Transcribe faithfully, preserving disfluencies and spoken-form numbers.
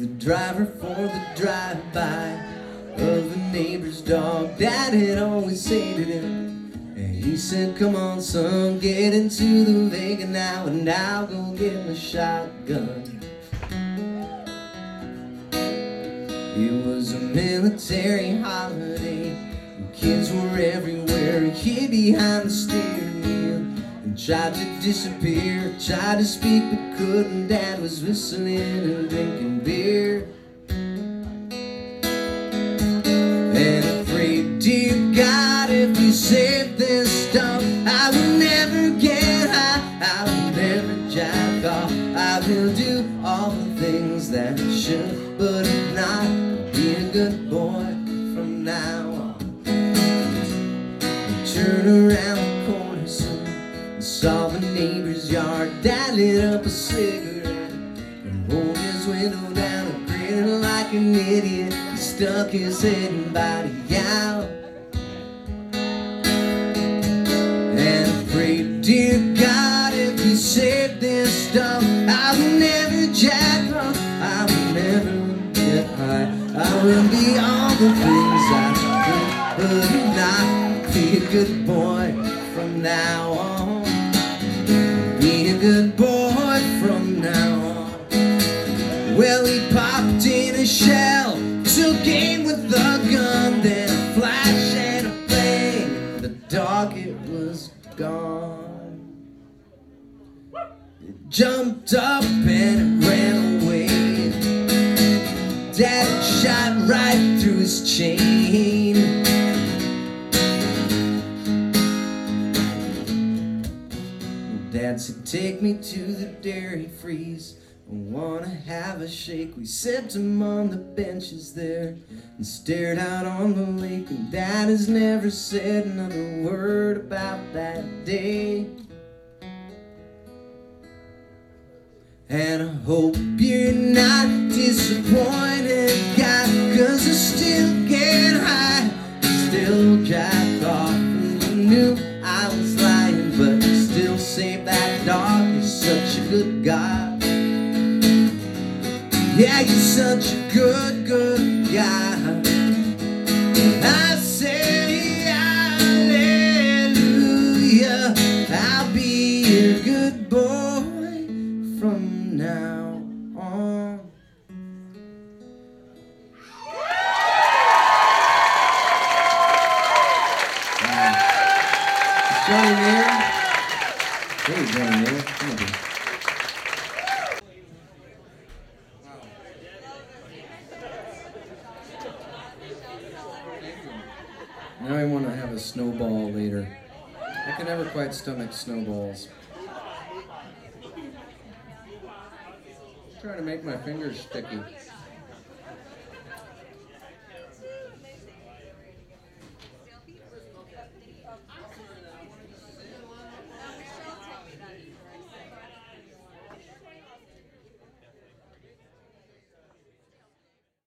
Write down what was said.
driver for the drive-by of the neighbor's dog. Dad had always said to him, and he said, come on son, get into the Vega now, and I'll go get my shotgun. It was a military holiday, and kids were everywhere. He hid behind the steering wheel and tried to disappear, tried to speak but couldn't. Dad was whistling and drinking beer. And I prayed, dear God, if you save this dog, I will never get high, I will never jack off. I will do all the things that I should, but if not, I'll be a good boy from now on. I turned around the corner soon and saw the neighbor's yard. Dad lit up a cigarette and rolled his window down and grinning like an idiot. He stuck his head and body out. And I prayed, dear God, if you save this dog, I will never jack off, I will never get high. I will be all the things I could, but not be a good boy from now on. Be a good boy from now on. Well, he popped in a shell, took aim with the gun, then a flash and a bang. The dog, it was gone. It jumped up and it ran away. Dad shot right through his chain. Dad said, take me to the dairy freeze, I wanna have a shake. We sipped him on the benches there and stared out on the lake. And Dad has never said another word about that day. And I hope you're not disappointed, God, cause I still get high, I still jack off. And you knew I was lying, but you still saved that dog. You're such a good God. Yeah, you're such a good, good guy. I say hallelujah, I'll be a good boy from now on. Is Johnny there? Hey, Johnny there. Come on, dude. Now I want to have a snowball later. I can never quite stomach snowballs. Trying to make my fingers sticky.